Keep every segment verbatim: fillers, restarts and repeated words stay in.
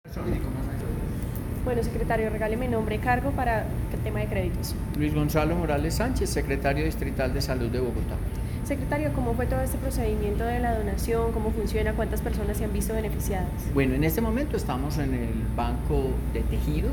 Bueno, secretario, regáleme nombre y cargo para el tema de créditos. Luis Gonzalo Morales Sánchez, secretario distrital de Salud de Bogotá. Secretario, ¿cómo fue todo este procedimiento de la donación? ¿Cómo funciona? ¿Cuántas personas se han visto beneficiadas? Bueno, en este momento estamos en el Banco de Tejidos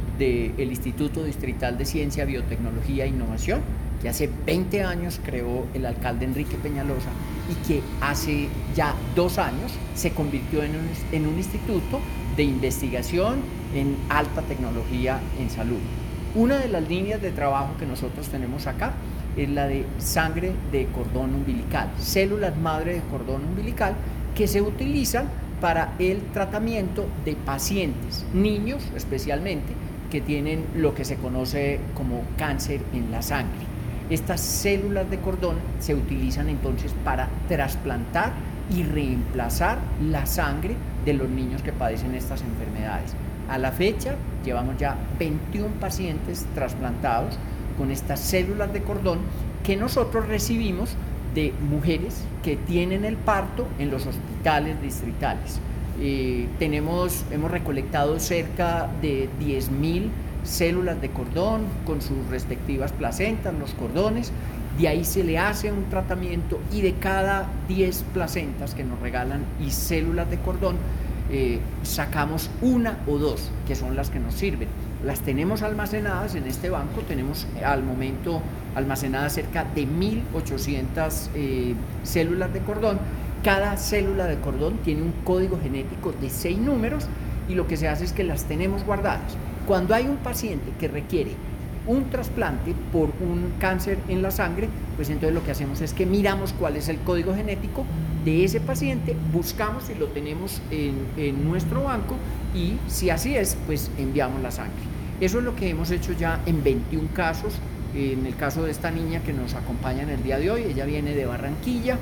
del Instituto Distrital de Ciencia, Biotecnología e Innovación, que hace veinte años creó el alcalde Enrique Peñalosa y que hace ya dos años se convirtió en un, en un instituto de investigación en alta tecnología en salud. Una de las líneas de trabajo que nosotros tenemos acá es la de sangre de cordón umbilical, células madre de cordón umbilical que se utilizan para el tratamiento de pacientes, niños especialmente, que tienen lo que se conoce como cáncer en la sangre. Estas células de cordón se utilizan entonces para trasplantar y reemplazar la sangre de los niños que padecen estas enfermedades. A la fecha llevamos ya veintiún pacientes trasplantados con estas células de cordón que nosotros recibimos de mujeres que tienen el parto en los hospitales distritales. Eh, tenemos, hemos recolectado cerca de diez mil células de cordón con sus respectivas placentas, los cordones. De ahí se le hace un tratamiento y de cada diez placentas que nos regalan y células de cordón, eh, sacamos una o dos, que son las que nos sirven. Las tenemos almacenadas en este banco, tenemos al momento almacenadas cerca de mil ochocientas eh, células de cordón. Cada célula de cordón tiene un código genético de seis números y lo que se hace es que las tenemos guardadas. Cuando hay un paciente que requiere un trasplante por un cáncer en la sangre, pues entonces lo que hacemos es que miramos cuál es el código genético de ese paciente, buscamos y lo tenemos en, en nuestro banco y si así es, pues enviamos la sangre. Eso es lo que hemos hecho ya en veintiún casos. En el caso de esta niña que nos acompaña en el día de hoy, ella viene de Barranquilla.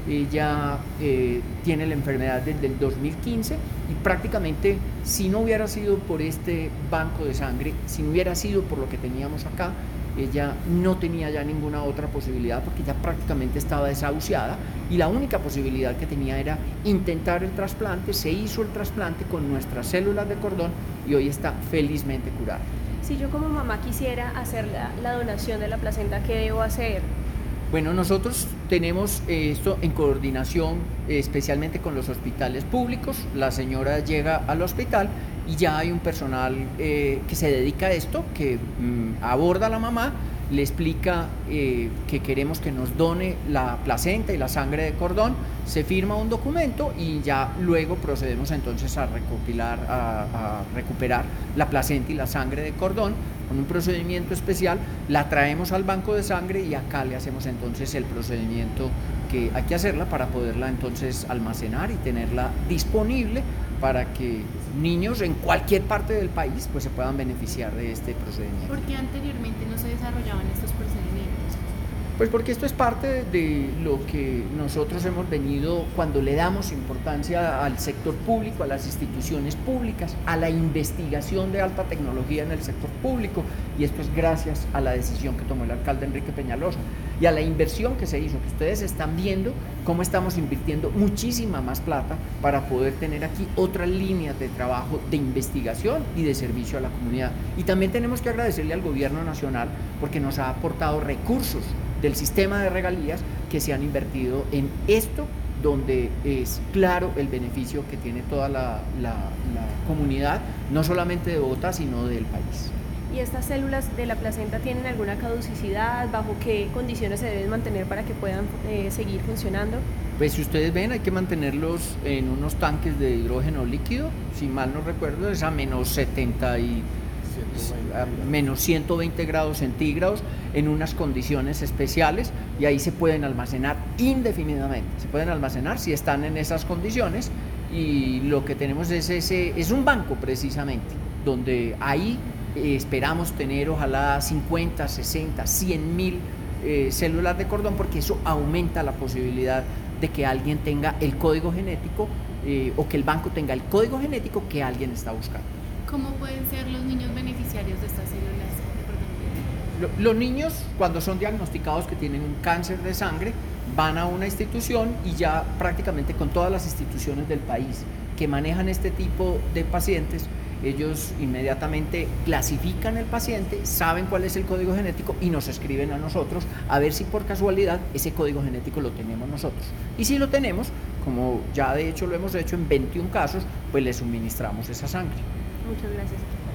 Ella eh, tiene la enfermedad desde el dos mil quince y prácticamente si no hubiera sido por este banco de sangre, si no hubiera sido por lo que teníamos acá, ella no tenía ya ninguna otra posibilidad porque ya prácticamente estaba desahuciada y la única posibilidad que tenía era intentar el trasplante. Se hizo el trasplante con nuestras células de cordón y hoy está felizmente curada. Si yo como mamá quisiera hacer la, la donación de la placenta, ¿qué debo hacer? Bueno, nosotros tenemos esto en coordinación especialmente con los hospitales públicos. La señora llega al hospital y ya hay un personal eh, que se dedica a esto, que mmm, aborda a la mamá, le explica eh, que queremos que nos done la placenta y la sangre de cordón, se firma un documento y ya luego procedemos entonces a recopilar, a, a recuperar la placenta y la sangre de cordón con un procedimiento especial, la traemos al banco de sangre y acá le hacemos entonces el procedimiento que hay que hacerla para poderla entonces almacenar y tenerla disponible para que niños en cualquier parte del país pues se puedan beneficiar de este procedimiento. ¿Por qué anteriormente no se desarrollaban estos procedimientos? Pues porque esto es parte de lo que nosotros hemos venido cuando le damos importancia al sector público, a las instituciones públicas, a la investigación de alta tecnología en el sector público, y esto es gracias a la decisión que tomó el alcalde Enrique Peñalosa y a la inversión que se hizo, que ustedes están viendo cómo estamos invirtiendo muchísima más plata para poder tener aquí otras líneas de trabajo de investigación y de servicio a la comunidad. Y también tenemos que agradecerle al gobierno nacional porque nos ha aportado recursos del sistema de regalías que se han invertido en esto, donde es claro el beneficio que tiene toda la, la, la comunidad, no solamente de Bogotá, sino del país. ¿Y estas células de la placenta tienen alguna caducidad? ¿Bajo qué condiciones se deben mantener para que puedan eh, seguir funcionando? Pues si ustedes ven, hay que mantenerlos en unos tanques de hidrógeno líquido, si mal no recuerdo, es a menos setenta y a menos ciento veinte grados centígrados en unas condiciones especiales y ahí se pueden almacenar indefinidamente, se pueden almacenar si están en esas condiciones y lo que tenemos es ese, es un banco precisamente, donde ahí eh, esperamos tener ojalá cincuenta, sesenta, cien mil eh, células de cordón porque eso aumenta la posibilidad de que alguien tenga el código genético eh, o que el banco tenga el código genético que alguien está buscando. ¿Cómo pueden ser los niños beneficiarios de estas células de cordón? Los niños, cuando son diagnosticados que tienen un cáncer de sangre, van a una institución y ya prácticamente con todas las instituciones del país que manejan este tipo de pacientes, ellos inmediatamente clasifican el paciente, saben cuál es el código genético y nos escriben a nosotros a ver si por casualidad ese código genético lo tenemos nosotros. Y si lo tenemos, como ya de hecho lo hemos hecho en veintiún casos, pues le suministramos esa sangre. Muchas gracias.